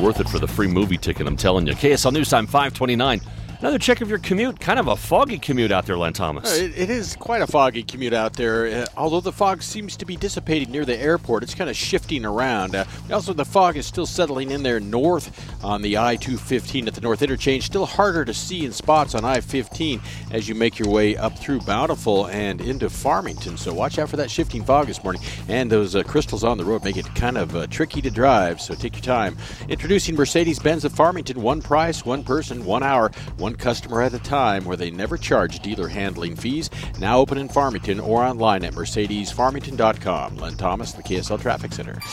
worth it for the free movie ticket, I'm telling you. KSL News Time 529. Another check of your commute. Kind of a foggy commute out there, Len Thomas. It is quite a foggy commute out there. Although the fog seems to be dissipating near the airport, it's kind of shifting around. Also, the fog is still settling in there north on the I-215 at the North Interchange. Still harder to see in spots on I-15 as you make your way up through Bountiful and into Farmington. So watch out for that shifting fog this morning. And those crystals on the road make it kind of tricky to drive, so take your time. Introducing Mercedes-Benz of Farmington. One price, one person, 1 hour, one customer at a time, where they never charge dealer handling fees. Now open in Farmington or online at mercedesfarmington.com. Len Thomas, the KSL Traffic Center.